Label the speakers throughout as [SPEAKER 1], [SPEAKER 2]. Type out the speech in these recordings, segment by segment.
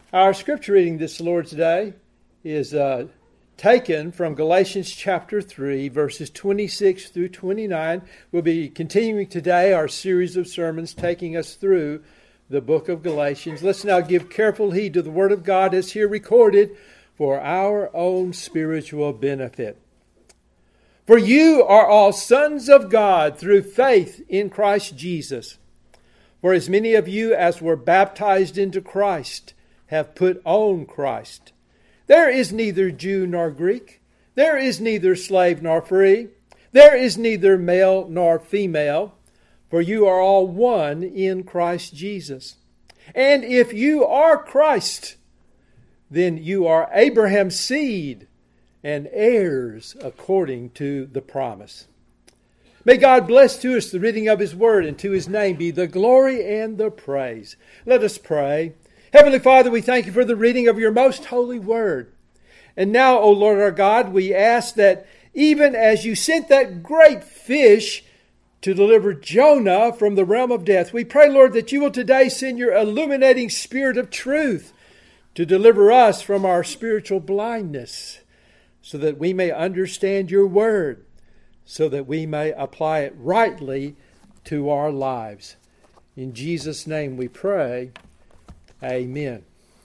[SPEAKER 1] Our scripture reading this Lord's Day is taken from Galatians chapter 3, verses 26 through 29. We'll be continuing today our series of sermons taking us through the book of Galatians. Let's now give careful heed to the Word of God as here recorded for our own spiritual benefit. For you are all sons of God through faith in Christ Jesus. For as many of you as were baptized into Christ have put on Christ. There is neither Jew nor Greek. There is neither slave nor free. There is neither male nor female. For you are all one in Christ Jesus. And if you are Christ, then you are Abraham's seed and heirs according to the promise. May God bless to us the reading of His Word, and to His name be the glory and the praise. Let us pray. Heavenly Father, we thank You for the reading of Your most holy Word. And now, O Lord our God, we ask that even as You sent that great fish to deliver Jonah from the realm of death, we pray, Lord, that You will today send Your illuminating Spirit of truth to deliver us from our spiritual blindness, so that we may understand Your Word, so that we may apply it rightly to our lives. In Jesus' name we pray. Amen.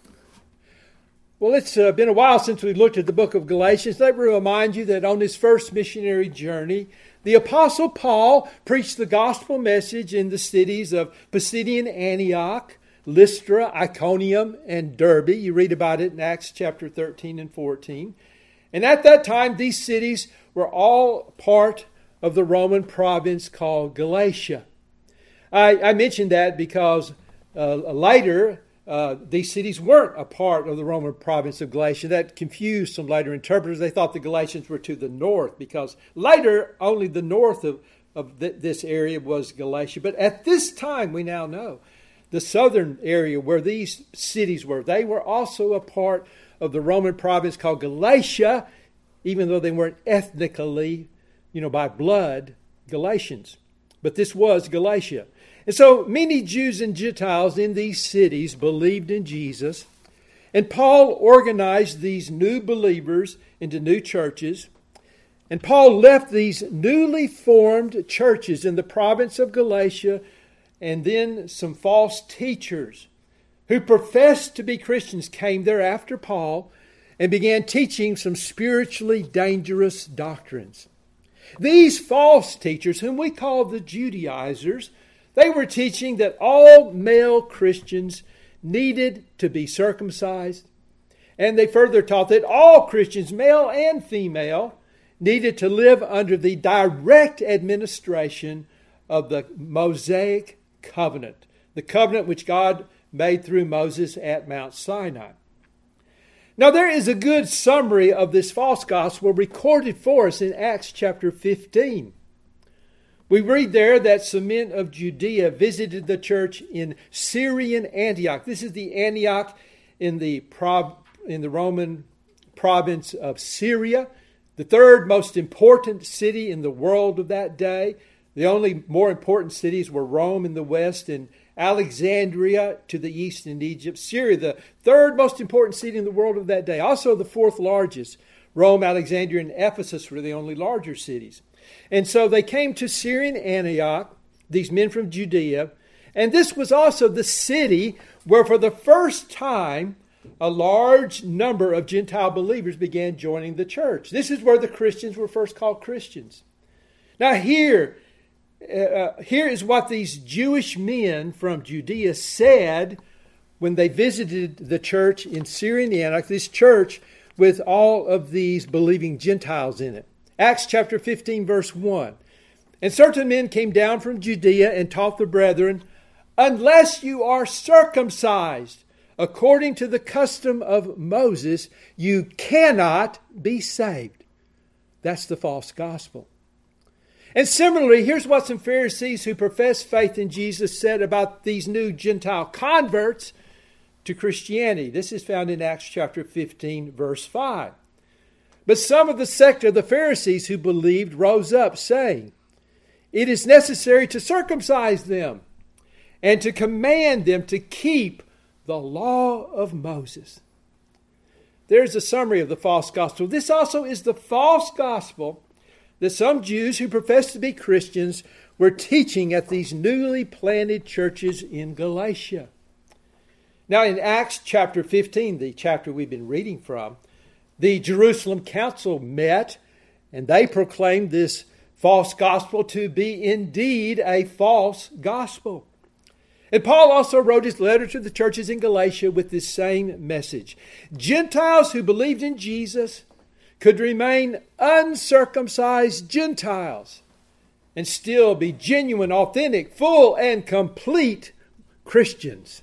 [SPEAKER 1] Well, it's been a while since we looked at the book of Galatians. Let me remind you that on his first missionary journey, the Apostle Paul preached the gospel message in the cities of Pisidian Antioch, Lystra, Iconium, and Derbe. You read about it in Acts chapter 13 and 14. And at that time, these cities were all part of the Roman province called Galatia. I mentioned that because later, these cities weren't a part of the Roman province of Galatia. That confused some later interpreters. They thought the Galatians were to the north, because later only the north of this area was Galatia. But at this time, we now know, the southern area where these cities were, they were also a part of the Roman province called Galatia, even though they weren't ethnically, by blood, Galatians. But this was Galatia. And so many Jews and Gentiles in these cities believed in Jesus. And Paul organized these new believers into new churches. And Paul left these newly formed churches in the province of Galatia, and then some false teachers who professed to be Christians came there after Paul and began teaching some spiritually dangerous doctrines. These false teachers, whom we call the Judaizers, they were teaching that all male Christians needed to be circumcised. And they further taught that all Christians, male and female, needed to live under the direct administration of the Mosaic covenant, the covenant which God made through Moses at Mount Sinai. Now, there is a good summary of this false gospel recorded for us in Acts chapter 15. We read there that some men of Judea visited the church in Syrian Antioch. This is the Antioch in the Roman province of Syria, the third most important city in the world of that day. The only more important cities were Rome in the west and Alexandria to the east in Egypt. Syria, the third most important city in the world of that day. Also the fourth largest. Rome, Alexandria, and Ephesus were the only larger cities. And so they came to Syrian Antioch, these men from Judea. And this was also the city where for the first time a large number of Gentile believers began joining the church. This is where the Christians were first called Christians. Now here is what these Jewish men from Judea said when they visited the church in Syrian Antioch, this church with all of these believing Gentiles in it. Acts chapter 15, verse 1. And certain men came down from Judea and taught the brethren, unless you are circumcised according to the custom of Moses, you cannot be saved. That's the false gospel. And similarly, here's what some Pharisees who profess faith in Jesus said about these new Gentile converts to Christianity. This is found in Acts chapter 15, verse 5. But some of the sect of the Pharisees who believed rose up, saying, it is necessary to circumcise them and to command them to keep the law of Moses. There's a summary of the false gospel. This also is the false gospel that some Jews who profess to be Christians were teaching at these newly planted churches in Galatia. Now in Acts chapter 15, the chapter we've been reading from, the Jerusalem Council met and they proclaimed this false gospel to be indeed a false gospel. And Paul also wrote his letter to the churches in Galatia with this same message. Gentiles who believed in Jesus could remain uncircumcised Gentiles and still be genuine, authentic, full, and complete Christians.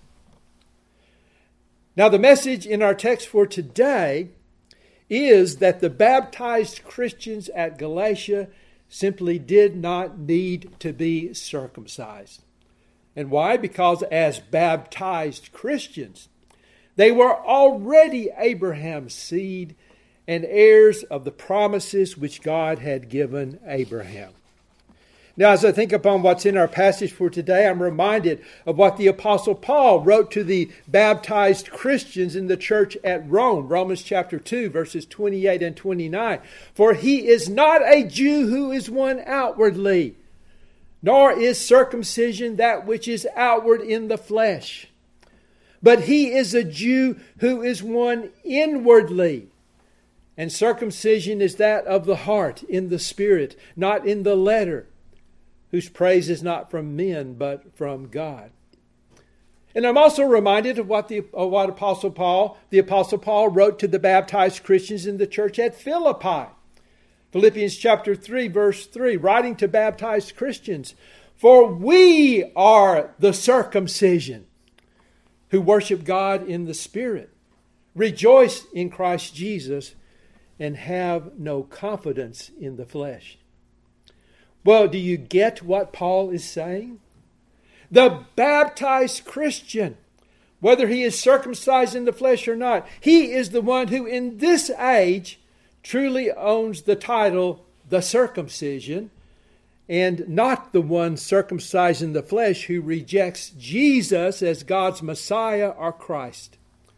[SPEAKER 1] Now, the message in our text for today is that the baptized Christians at Galatia simply did not need to be circumcised. And why? Because as baptized Christians, they were already Abraham's seed and heirs of the promises which God had given Abraham. Now, as I think upon what's in our passage for today, I'm reminded of what the Apostle Paul wrote to the baptized Christians in the church at Rome, Romans chapter 2, verses 28 and 29. For he is not a Jew who is one outwardly, nor is circumcision that which is outward in the flesh. But he is a Jew who is one inwardly. And circumcision is that of the heart, in the spirit, not in the letter, whose praise is not from men, but from God. And I'm also reminded of what the Apostle Paul wrote to the baptized Christians in the church at Philippi. Philippians chapter 3, verse 3, writing to baptized Christians, for we are the circumcision who worship God in the Spirit, rejoice in Christ Jesus, and have no confidence in the flesh. Well, do you get what Paul is saying? The baptized Christian, whether he is circumcised in the flesh or not, he is the one who in this age truly owns the title, the circumcision, and not the one circumcised in the flesh who rejects Jesus as God's Messiah or Christ.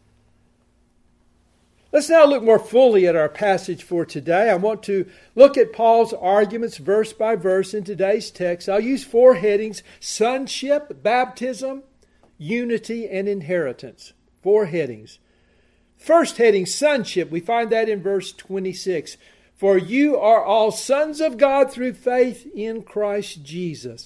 [SPEAKER 1] Let's now look more fully at our passage for today. I want to look at Paul's arguments verse by verse in today's text. I'll use 4 headings: sonship, baptism, unity, and inheritance. 4 headings. First heading, sonship. We find that in verse 26. For you are all sons of God through faith in Christ Jesus.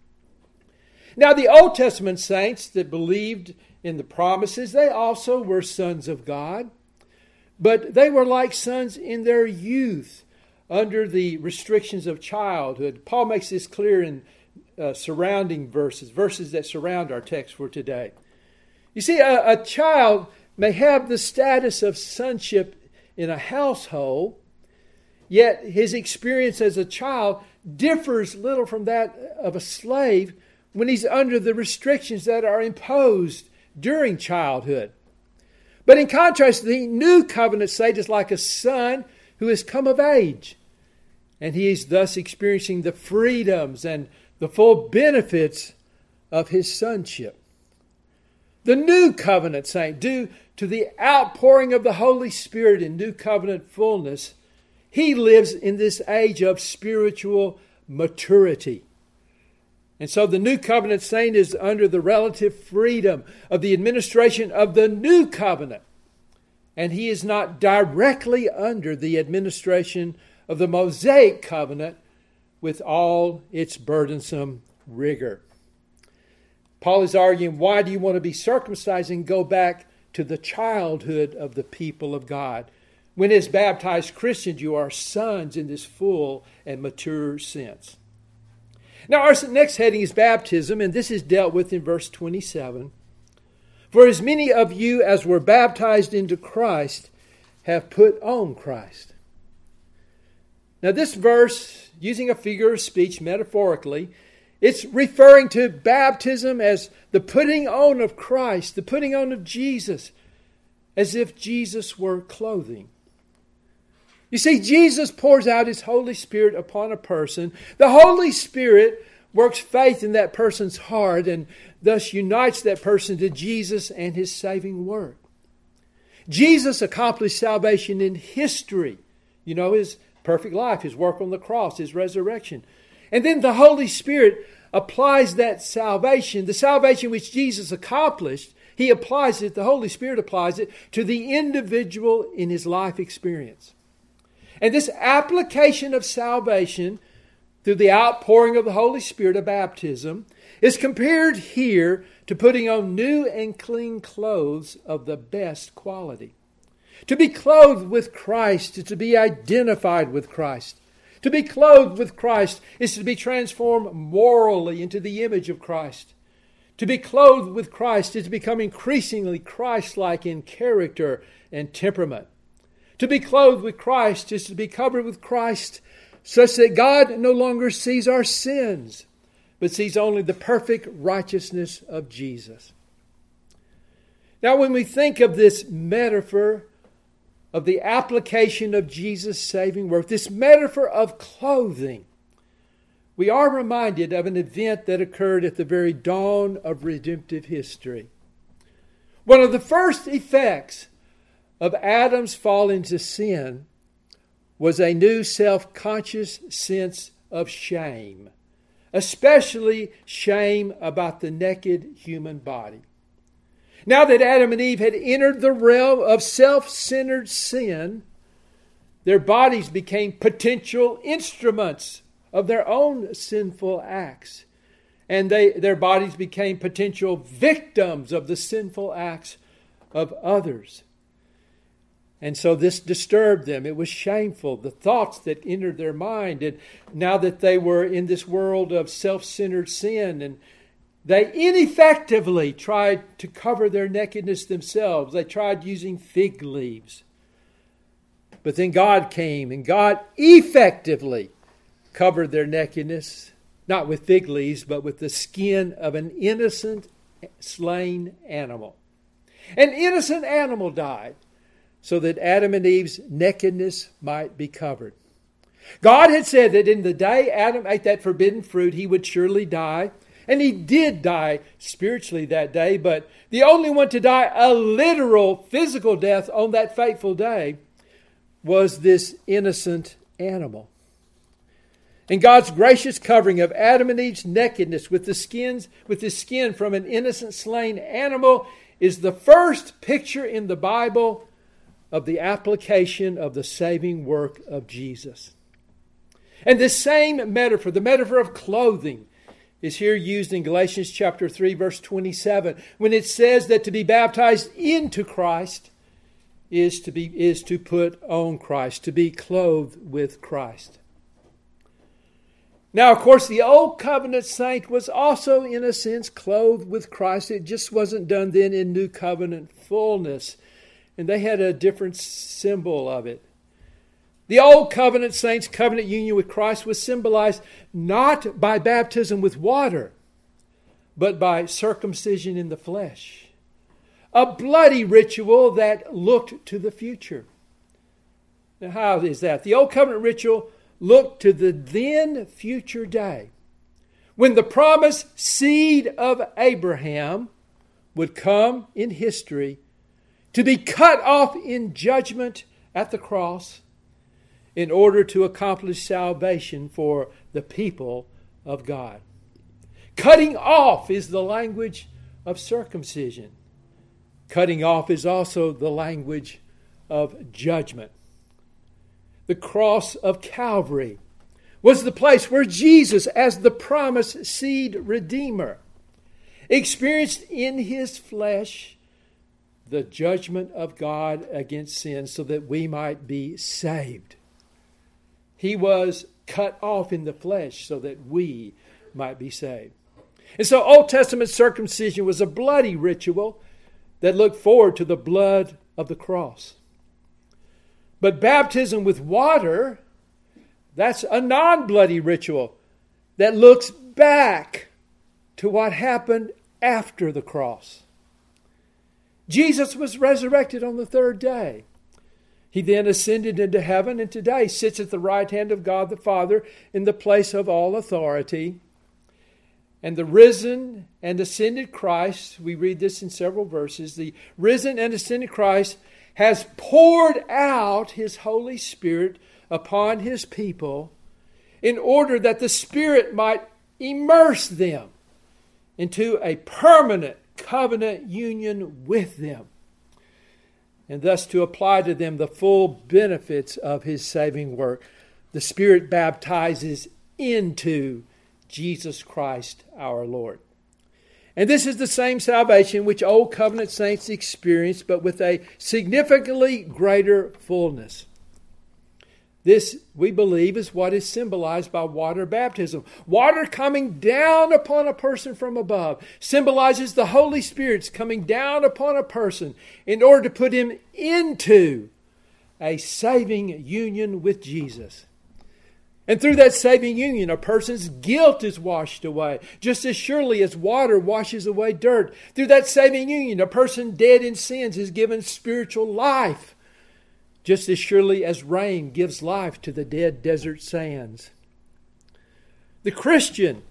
[SPEAKER 1] Now the Old Testament saints that believed in the promises, they also were sons of God. But they were like sons in their youth, under the restrictions of childhood. Paul makes this clear in surrounding verses that surround our text for today. You see, a child may have the status of sonship in a household, yet his experience as a child differs little from that of a slave when he's under the restrictions that are imposed during childhood. But in contrast, the new covenant saint is like a son who has come of age, and he is thus experiencing the freedoms and the full benefits of his sonship. The new covenant saint, due to the outpouring of the Holy Spirit in new covenant fullness, he lives in this age of spiritual maturity. And so the new covenant saint is under the relative freedom of the administration of the new covenant. And he is not directly under the administration of the Mosaic covenant with all its burdensome rigor. Paul is arguing, why do you want to be circumcised and go back to the childhood of the people of God? When as baptized Christians you are sons in this full and mature sense. Now our next heading is baptism, and this is dealt with in verse 27. For as many of you as were baptized into Christ have put on Christ. Now this verse, using a figure of speech metaphorically, it's referring to baptism as the putting on of Christ, the putting on of Jesus, as if Jesus were clothing. You see, Jesus pours out His Holy Spirit upon a person. The Holy Spirit works faith in that person's heart, and thus unites that person to Jesus and His saving work. Jesus accomplished salvation in history. You know, His perfect life, His work on the cross, His resurrection. And then the Holy Spirit applies that salvation, the salvation which Jesus accomplished, He applies it, the Holy Spirit applies it to the individual in his life experience. And this application of salvation through the outpouring of the Holy Spirit of baptism is compared here to putting on new and clean clothes of the best quality. To be clothed with Christ is to be identified with Christ. To be clothed with Christ is to be transformed morally into the image of Christ. To be clothed with Christ is to become increasingly Christ-like in character and temperament. To be clothed with Christ is to be covered with Christ such that God no longer sees our sins, but sees only the perfect righteousness of Jesus. Now, when we think of this metaphor of the application of Jesus' saving work, this metaphor of clothing, we are reminded of an event that occurred at the very dawn of redemptive history. One of the first effects of Adam's fall into sin was a new self-conscious sense of shame, especially shame about the naked human body. Now that Adam and Eve had entered the realm of self-centered sin, their bodies became potential instruments of their own sinful acts. And their bodies became potential victims of the sinful acts of others. And so this disturbed them. It was shameful. The thoughts that entered their mind. And now that they were in this world of self-centered sin, and they ineffectively tried to cover their nakedness themselves. They tried using fig leaves. But then God came, and God effectively covered their nakedness, not with fig leaves, but with the skin of an innocent slain animal. An innocent animal died so that Adam and Eve's nakedness might be covered. God had said that in the day Adam ate that forbidden fruit, he would surely die. And he did die spiritually that day, but the only one to die a literal physical death on that fateful day was this innocent animal. And God's gracious covering of Adam and Eve's nakedness with the skin from an innocent slain animal is the first picture in the Bible of the application of the saving work of Jesus. And this same metaphor, the metaphor of clothing, is here used in Galatians chapter 3, verse 27, when it says that to be baptized into Christ is to put on Christ, to be clothed with Christ. Now, of course, the Old Covenant saint was also, in a sense, clothed with Christ. It just wasn't done then in New Covenant fullness. And they had a different symbol of it. The Old Covenant saints' covenant union with Christ was symbolized not by baptism with water, but by circumcision in the flesh. A bloody ritual that looked to the future. Now, how is that? The Old Covenant ritual looked to the then future day when the promised seed of Abraham would come in history to be cut off in judgment at the cross in order to accomplish salvation for the people of God. Cutting off is the language of circumcision. Cutting off is also the language of judgment. The cross of Calvary was the place where Jesus, as the promised seed redeemer, experienced in his flesh the judgment of God against sin so that we might be saved. He was cut off in the flesh so that we might be saved. And so Old Testament circumcision was a bloody ritual that looked forward to the blood of the cross. But baptism with water, that's a non-bloody ritual that looks back to what happened after the cross. Jesus was resurrected on the third day. He then ascended into heaven and today sits at the right hand of God the Father in the place of all authority. And the risen and ascended Christ, we read this in several verses, the risen and ascended Christ has poured out His Holy Spirit upon His people in order that the Spirit might immerse them into a permanent covenant union with them, and thus to apply to them the full benefits of His saving work. The Spirit baptizes into Jesus Christ our Lord. And this is the same salvation which Old Covenant saints experienced, but with a significantly greater fullness. This, we believe, is what is symbolized by water baptism. Water coming down upon a person from above symbolizes the Holy Spirit's coming down upon a person in order to put him into a saving union with Jesus. And through that saving union, a person's guilt is washed away, just as surely as water washes away dirt. Through that saving union, a person dead in sins is given spiritual life, just as surely as rain gives life to the dead desert sands. The Christian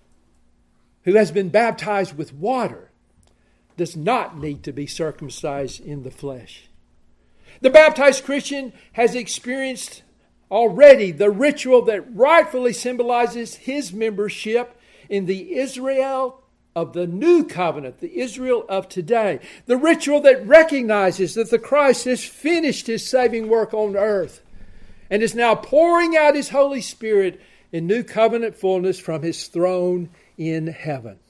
[SPEAKER 1] who has been baptized with water does not need to be circumcised in the flesh. The baptized Christian has experienced already the ritual that rightfully symbolizes his membership in the Israel of the new covenant, the Israel of today. The ritual that recognizes that the Christ has finished His saving work on earth and is now pouring out His Holy Spirit in new covenant fullness from His throne in heaven.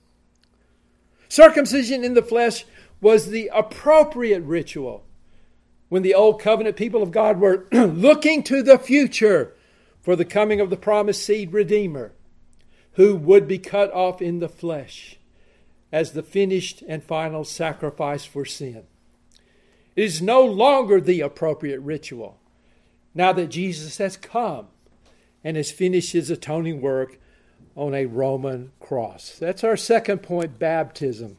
[SPEAKER 1] Circumcision in the flesh was the appropriate ritual when the Old Covenant people of God were looking to the future for the coming of the promised seed Redeemer, who would be cut off in the flesh as the finished and final sacrifice for sin. It is no longer the appropriate ritual now that Jesus has come and has finished His atoning work on a Roman cross. That's our second point, baptism.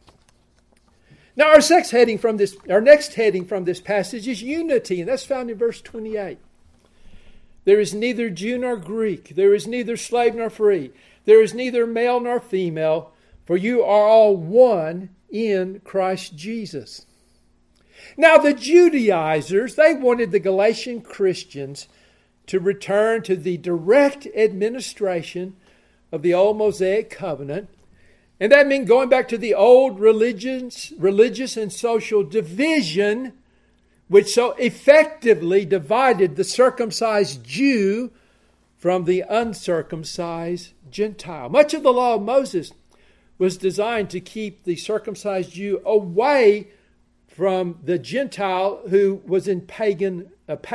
[SPEAKER 1] Now our next heading from this passage is unity, and that's found in verse 28. There is neither Jew nor Greek, there is neither slave nor free, there is neither male nor female, for you are all one in Christ Jesus. Now the Judaizers, they wanted the Galatian Christians to return to the direct administration of the old Mosaic covenant. And that meant going back to the old religious and social division which so effectively divided the circumcised Jew from the uncircumcised Gentile. Much of the law of Moses was designed to keep the circumcised Jew away from the Gentile who was in pagan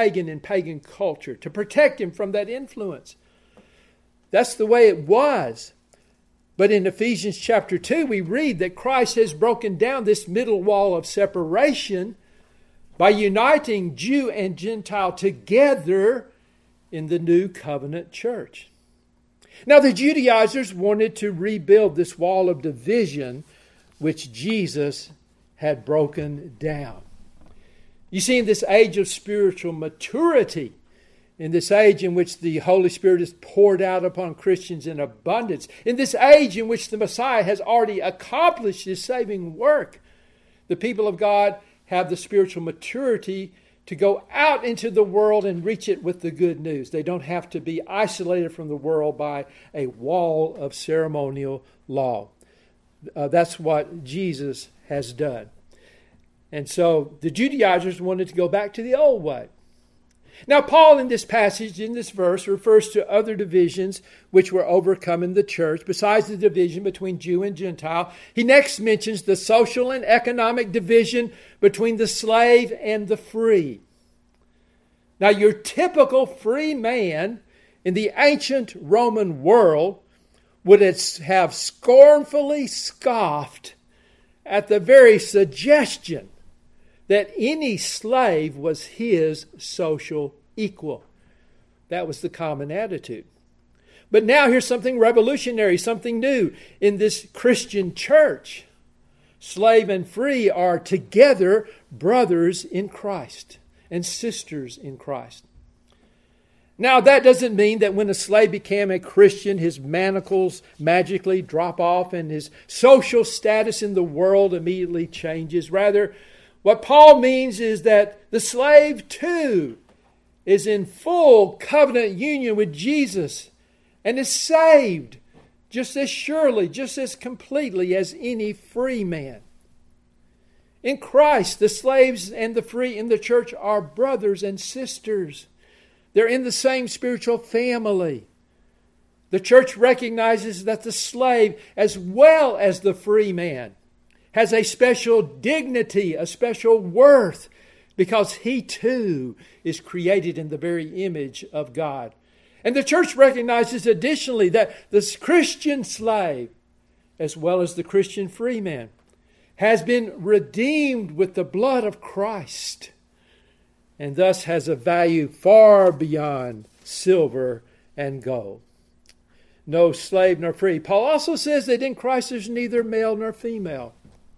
[SPEAKER 1] culture, to protect him from that influence. That's the way it was. But in Ephesians chapter 2, we read that Christ has broken down this middle wall of separation by uniting Jew and Gentile together in the new covenant church. Now the Judaizers wanted to rebuild this wall of division which Jesus had broken down. You see, in this age of spiritual maturity, in this age in which the Holy Spirit is poured out upon Christians in abundance, in this age in which the Messiah has already accomplished His saving work, the people of God have the spiritual maturity to go out into the world and reach it with the good news. They don't have to be isolated from the world by a wall of ceremonial law. That's what Jesus has done. And so the Judaizers wanted to go back to the old way. Now, Paul in this passage, in this verse, refers to other divisions which were overcome in the church. Besides the division between Jew and Gentile, he next mentions the social and economic division between the slave and the free. Now, your typical free man in the ancient Roman world would have scornfully scoffed at the very suggestion that any slave was his social equal. That was the common attitude. But now here's something revolutionary, something new in this Christian church. Slave and free are together brothers in Christ and sisters in Christ. Now, that doesn't mean that when a slave became a Christian, his manacles magically drop off and his social status in the world immediately changes. Rather, what Paul means is that the slave, too, is in full covenant union with Jesus and is saved just as surely, just as completely as any free man. In Christ, the slaves and the free in the church are brothers and sisters. They're in the same spiritual family. The church recognizes that the slave, as well as the free man, has a special dignity, a special worth, because he too is created in the very image of God. And the church recognizes additionally that the Christian slave, as well as the Christian free man, has been redeemed with the blood of Christ, and thus has a value far beyond silver and gold. No slave nor free. Paul also says that in Christ there's neither male nor female.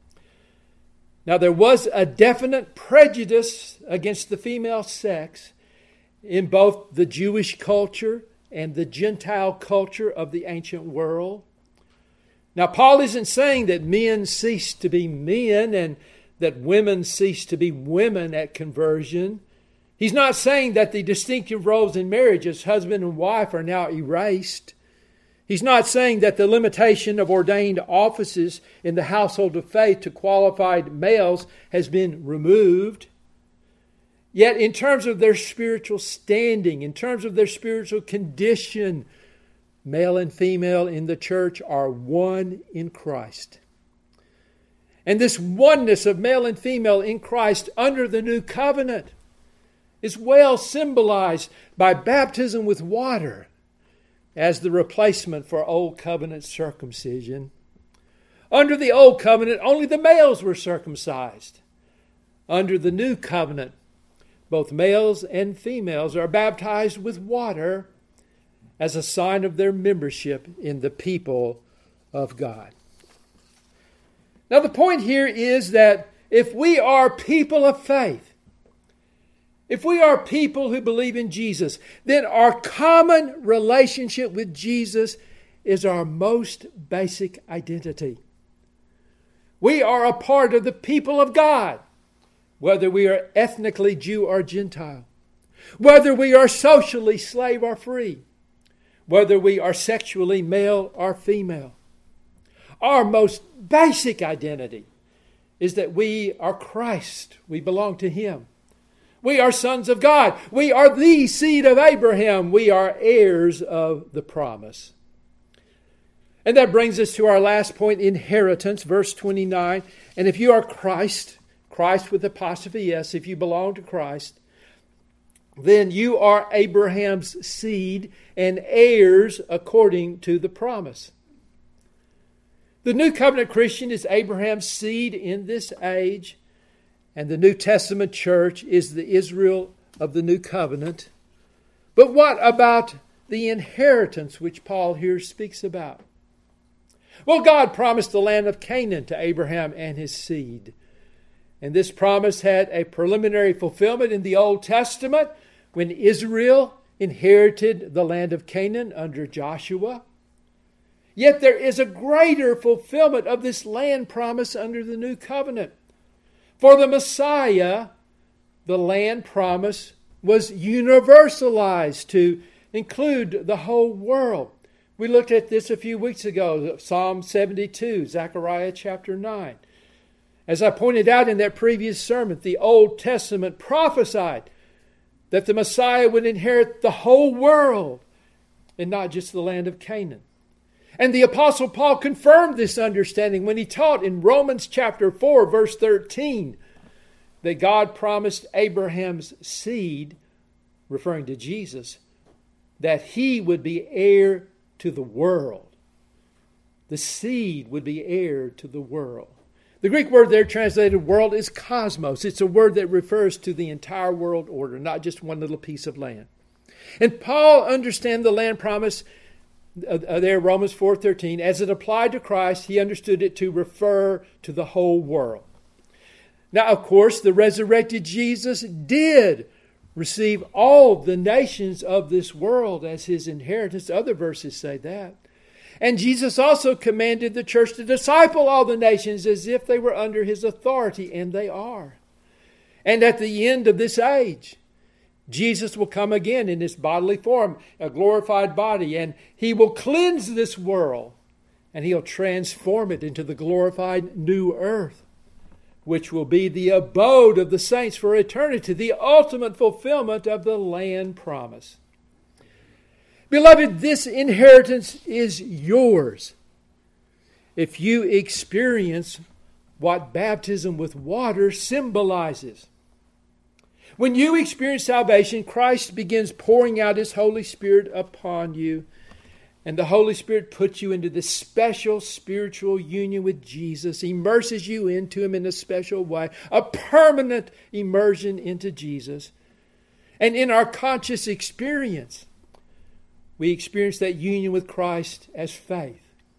[SPEAKER 1] Now, there was a definite prejudice against the female sex in both the Jewish culture and the Gentile culture of the ancient world. Now, Paul isn't saying that men cease to be men and that women cease to be women at conversion. He's not saying that the distinctive roles in marriage as husband and wife are now erased. He's not saying that the limitation of ordained offices in the household of faith to qualified males has been removed. Yet in terms of their spiritual standing, in terms of their spiritual condition, male and female in the church are one in Christ. And this oneness of male and female in Christ under the new covenant is well symbolized by baptism with water as the replacement for old covenant circumcision. Under the old covenant, only the males were circumcised. Under the new covenant, both males and females are baptized with water as a sign of their membership in the people of God. Now, the point here is that if we are people of faith, if we are people who believe in Jesus, then our common relationship with Jesus is our most basic identity. We are a part of the people of God, whether we are ethnically Jew or Gentile, whether we are socially slave or free, whether we are sexually male or female. Our most basic identity is that we are Christ. We belong to Him. We are sons of God. We are the seed of Abraham. We are heirs of the promise. And that brings us to our last point, inheritance, verse 29. And if you are Christ, Christ with apostrophe S, if you belong to Christ, then you are Abraham's seed and heirs according to the promise. The New Covenant Christian is Abraham's seed in this age, and the New Testament church is the Israel of the New Covenant. But what about the inheritance which Paul here speaks about? Well, God promised the land of Canaan to Abraham and his seed. And this promise had a preliminary fulfillment in the Old Testament when Israel inherited the land of Canaan under Joshua. Yet there is a greater fulfillment of this land promise under the New Covenant. For the Messiah, the land promise was universalized to include the whole world. We looked at this a few weeks ago, Psalm 72, Zechariah chapter 9. As I pointed out in that previous sermon, the Old Testament prophesied that the Messiah would inherit the whole world and not just the land of Canaan. And the Apostle Paul confirmed this understanding when he taught in Romans chapter 4, verse 13, that God promised Abraham's seed, referring to Jesus, that he would be heir to the world. The seed would be heir to the world. The Greek word there translated world is cosmos. It's a word that refers to the entire world order, not just one little piece of land. And Paul understood the land promise there, Romans 4:13, as it applied to Christ, he understood it to refer to the whole world. Now, of course, the resurrected Jesus did receive all the nations of this world as his inheritance. Other verses say that. And Jesus also commanded the church to disciple all the nations as if they were under his authority, and they are. And at the end of this age, Jesus will come again in this bodily form, a glorified body, and he will cleanse this world, and he'll transform it into the glorified new earth, which will be the abode of the saints for eternity, the ultimate fulfillment of the land promise. Beloved, this inheritance is yours if you experience what baptism with water symbolizes. When you experience salvation, Christ begins pouring out his Holy Spirit upon you, and the Holy Spirit puts you into this special spiritual union with Jesus, immerses you into him in a special way, a permanent immersion into Jesus. And in our conscious experience, we experience that union with Christ as faith.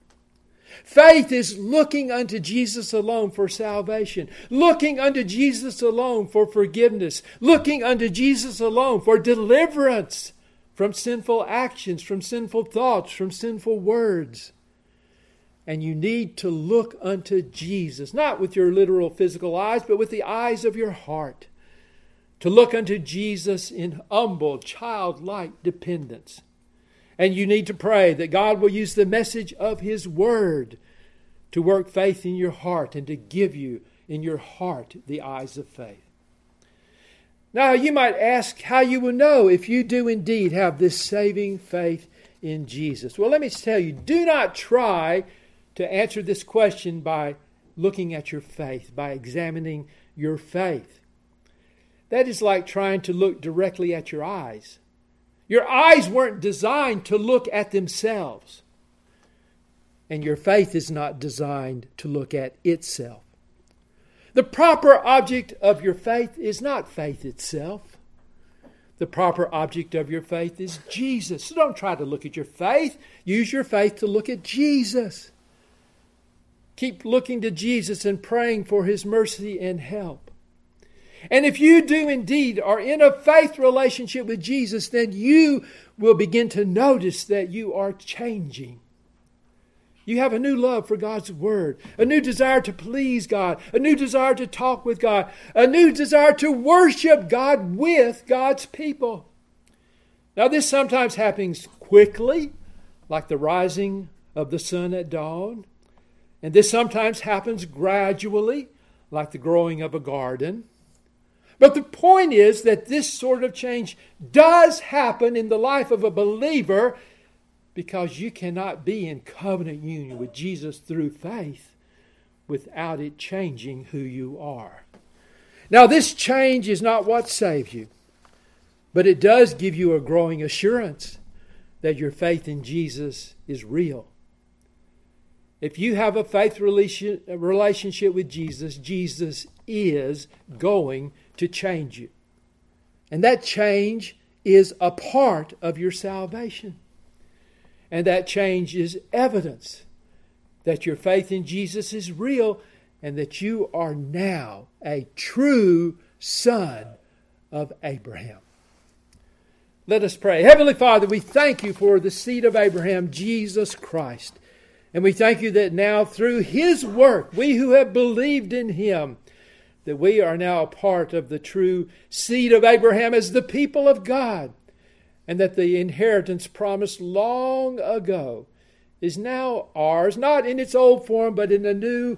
[SPEAKER 1] Faith is looking unto Jesus alone for salvation, looking unto Jesus alone for forgiveness, looking unto Jesus alone for deliverance from sinful actions, from sinful thoughts, from sinful words. And you need to look unto Jesus, not with your literal physical eyes, but with the eyes of your heart. To look unto Jesus in humble, childlike dependence. And you need to pray that God will use the message of his word to work faith in your heart and to give you in your heart the eyes of faith. Now, you might ask how you will know if you do indeed have this saving faith in Jesus. Well, let me tell you, do not try to answer this question by looking at your faith, by examining your faith. That is like trying to look directly at your eyes. Your eyes weren't designed to look at themselves. And your faith is not designed to look at itself. The proper object of your faith is not faith itself. The proper object of your faith is Jesus. So don't try to look at your faith. Use your faith to look at Jesus. Keep looking to Jesus and praying for his mercy and help. And if you do indeed are in a faith relationship with Jesus, then you will begin to notice that you are changing. You have a new love for God's Word, a new desire to please God, a new desire to talk with God, a new desire to worship God with God's people. Now, this sometimes happens quickly, like the rising of the sun at dawn. And this sometimes happens gradually, like the growing of a garden. But the point is that this sort of change does happen in the life of a believer, because you cannot be in covenant union with Jesus through faith without it changing who you are. Now, this change is not what saves you, but it does give you a growing assurance that your faith in Jesus is real. If you have a faith relationship with Jesus, Jesus is going to change you. And that change is a part of your salvation. And that change is evidence that your faith in Jesus is real and that you are now a true son of Abraham. Let us pray. Heavenly Father, we thank you for the seed of Abraham, Jesus Christ. And we thank you that now through his work, we who have believed in him, that we are now a part of the true seed of Abraham as the people of God. And that the inheritance promised long ago is now ours, not in its old form, but in a new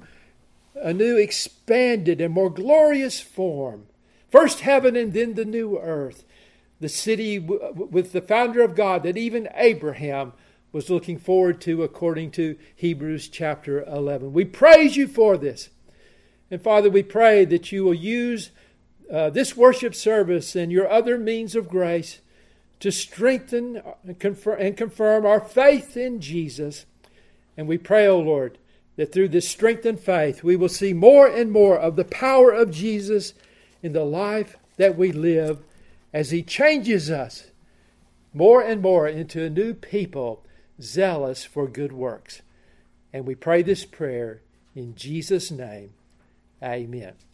[SPEAKER 1] expanded and more glorious form. First heaven and then the new earth. The city with the founder of God that even Abraham was looking forward to, according to Hebrews chapter 11. We praise you for this. And Father, we pray that you will use this worship service and your other means of grace to strengthen and confirm our faith in Jesus. And we pray, O Lord, that through this strengthened faith, we will see more and more of the power of Jesus in the life that we live as he changes us more and more into a new people zealous for good works. And we pray this prayer in Jesus' name. Amen.